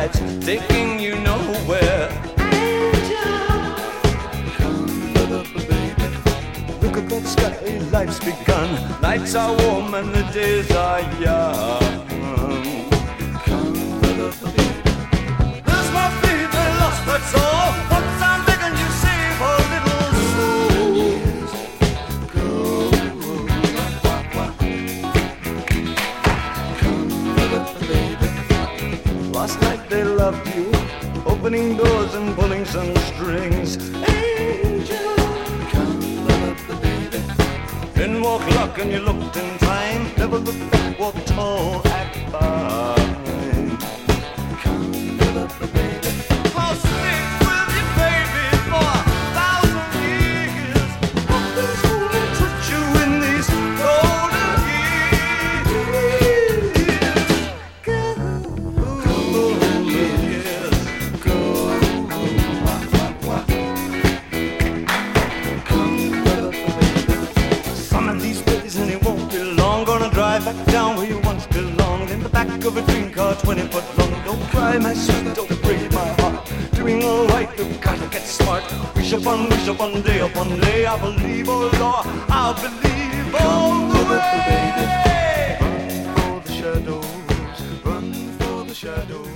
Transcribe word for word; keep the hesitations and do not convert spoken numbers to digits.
lights taking you nowhere. Angel, come, little baby. Look at that sky, life's begun. Nights are warm and the days are young. Come, little baby. This might be the lost but soul. Once I'm begging you, save a little soul. Years go. Come, little baby. Last night they loved you, opening doors and pulling some strings. Angel, come, little baby. Then walk luck and you looked in time. Never looked back, walk tall, act fine. Come, little baby. I'll stick with you, baby, for a thousand years. What is going to touch you in these golden years? Go, golden years, go. Come, little baby. Some of these days and it won't be long. Gonna drive back down where you once belonged. In the back of a dream car, twenty foot long. Don't cry, my sweet, don't break my heart. Doing alright, you've gotta get smart. Wish upon, wish upon, day upon day. I believe, oh Lord, I believe all the way. Run for the shadows, run for the shadows.